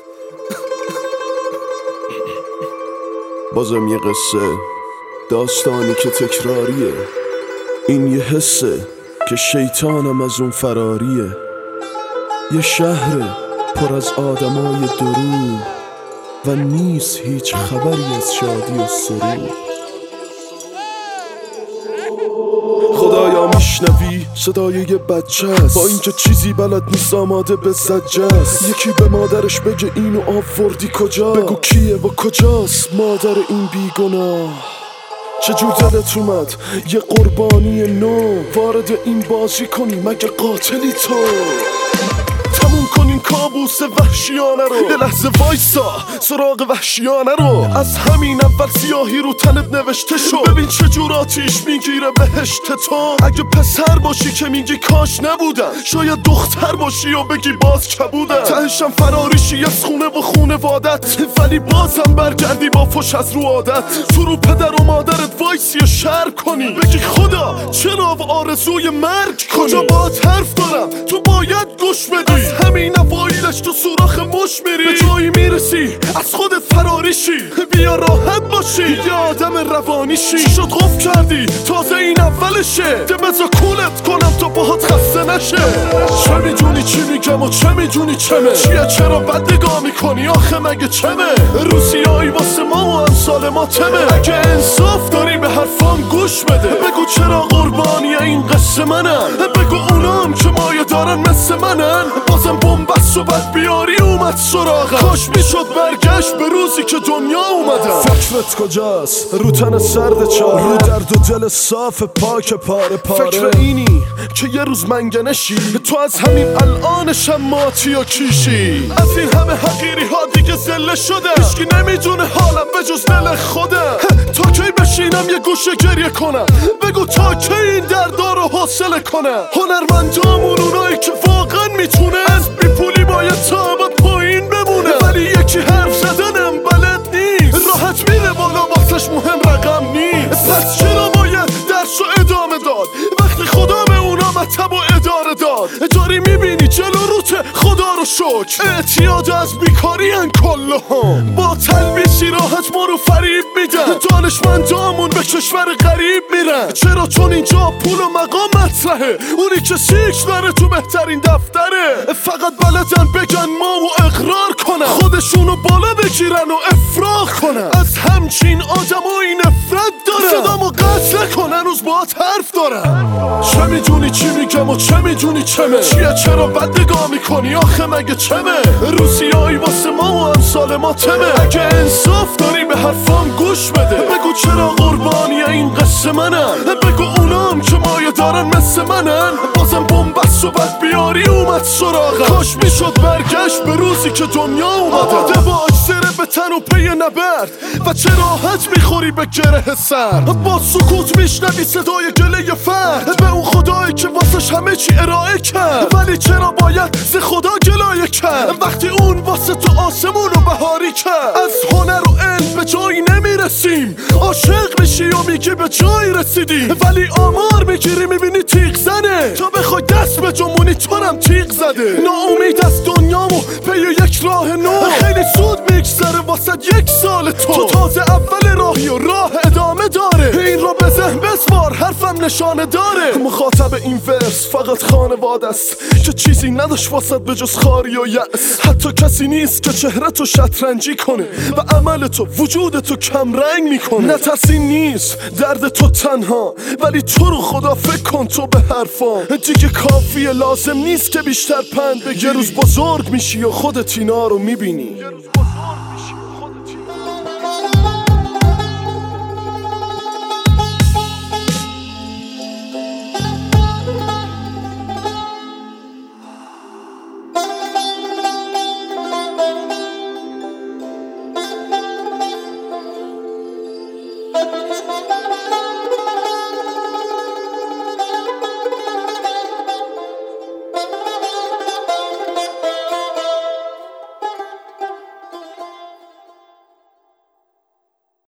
بازم یه قصه، داستانی که تکراریه. این یه حسه که شیطانم از اون فراریه. یه شهر پر از آدمای دروغ و نیست هیچ خبری از شادی و سرور. خدایا میشنوی صدای یه بچه است، با اینکه چیزی بلد نیست آماده به زجه است. یکی به مادرش بگه اینو آوردی کجا، بگو کیه و کجاست مادر این بیگناه. چجور دلت اومد یه قربانی نو وارد این بازی کنی؟ مگه قاتلی تو؟ تموم کن این کابوس وحشیانه رو، یه لحظه وایسا سراغ وحشیانه رو. از همین اول سیاهی رو تنت نوشته شد، ببین چجور آتیش میگیره بهشت تو. اگه پسر باشی که میگی کاش نبودم، شاید دختر باشی و بگی باز کبودم. تهشم فراریشی از خونه و خونوادت، ولی بازم برگردی با فش از رو عادت. تو رو پدر و مادرت وایسی و شر کنی، بگی خدا چرا آرزوی مرگ کنی. کجا باهات حرف دارم تو باید گوش بدی. همین اوایلش تو سوراخ مش میری، به جایی میرسی از خودت فراریشی. بیا راحت باشی یه آدم روانیشی. چی شد قفل کردی تازه این اولشه؟ ده بزا کولت کنم تا باهات خسته نشه. چه میدونی چی میگم و چه میدونی چمه؟ چیه چرا بد نگاه میکنی آخه مگه چمه؟ روسیایی واسه ما و امثال ما تمه. اگه انصاف داری به حرفام گوش بده، بگو چرا قربانی این قصه منم. بگو اونام که مایه دارن مثل منن، بازم بومبست و بد بیاری اومد سراغم. کاش میشد برگشت به روزی که دنیا اومدم. فکرت کجاست رو تن سرد چاره، رو درد و دل صاف پاک پاره پاره. فکر اینی که یه روز منگنشی، تو از همین الانشم ماتی و کیشی. از این همه حقیری ها دیگه زله شده، هیچکی نمیدونه حالم به جز دل خودم. تا کی بشینم یه گوشه گریه کنم؟ بگو تا کی این دردار رو حوصله کنم؟ هنرمندامون اونایی که واقعا میتونه از بی پولی باید تا پایین بمونه، ولی یکی حرف زدنم بلد نیست. راحت میره بالا واسش مهم رقم نیست. پس چرا باید درس و ادامه داد وقتی خدا به اونا مطب و اداره داد؟ داری میبینی جلو روته خدا رو شکر. اعتیاد از بیکاری ان کله هم، با تلبیسی راحت ما رو فریب میدن. دانشمندامون به کشور غریب میرن. چرا؟ چون اینجا پول و مقام مطرحه. اونی که سیک داره تو بهترین دفتره، فقط بلدن بگن ما و اقرار کنن، خودشونو بالا بگیرن و افراح کنن. از همچین آدمایی نفرت دارن، صدامو قطع کنن روز باهات حرف دارن. چه میدونی چی میگم و چه میدونی چمه؟ چیه چرا بد نگاه میکنی آخه مگه چمه؟ روسیایی واسه ما و امثال ما تمه. اگه انصاف داری به حرفام گوش بده، بگو چرا قربانی این قصه منم. بگو اونام که مایه دارن مثل منن، بازم بومبست و بد بیاری اومد سراغم. کاش میشد برگشت به روزی که دنیا اومدم. آماده باش سره به تن و پی نبرد، و چه راحت میخوری به گره سر. با سکوت میشنوی صدای گله فرد، به اون خدایی که واسش همه چی ارائه کرد. ولی چرا باید ز خدا گلایه کرد وقتی اون واسه تو آسمون رو بهاری کرد؟ از هنر و علم به جایی نمیرسیم، عاشق میشی و میگی به جایی رسیدی، ولی آمار میگیری میبینی تیغ زنه. تا بخوای دست به جمونی تورم تیغ زده. ناامید از دنیامو پی یک راه نو، خیلی سود میگذره واسد یک سال تو تازه اول راهی و راه ادامه داره. این رو به ذهن بسوار حرفم نشانه داره. مخاطب این ورس فقط خانواده است که چیزی نداشت واسد به جز خاری و یأس. حتی کسی نیست که چهره تو شطرنجی کنه و عمل تو وجود تو کم رنگ میکنه. نترسی نیست درد تو تنها، ولی تو رو خدا فکر کن تو به حرفام. دیگه کافیه لازم نیست که بیشتر پند بگیری. یه روز بزرگ میشی و خودت اینا رو میبینی.